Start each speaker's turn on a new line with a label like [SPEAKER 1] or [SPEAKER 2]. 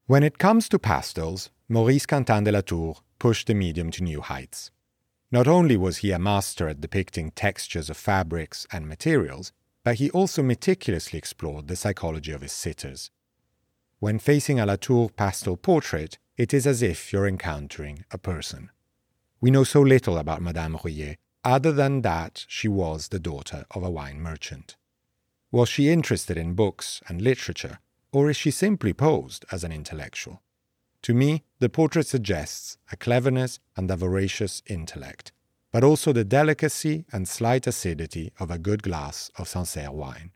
[SPEAKER 1] When it comes to pastels, Maurice Quentin de la Tour pushed the medium to new heights. Not only was he a master at depicting textures of fabrics and materials, but he also meticulously explored the psychology of his sitters. When facing a Latour pastel portrait, it is as if you're encountering a person. We know so little about Madame Rouillet, other than that she was the daughter of a wine merchant. Was she interested in books and literature, or is she simply posed as an intellectual? To me, the portrait suggests a cleverness and a voracious intellect, but also the delicacy and slight acidity of a good glass of Sancerre wine.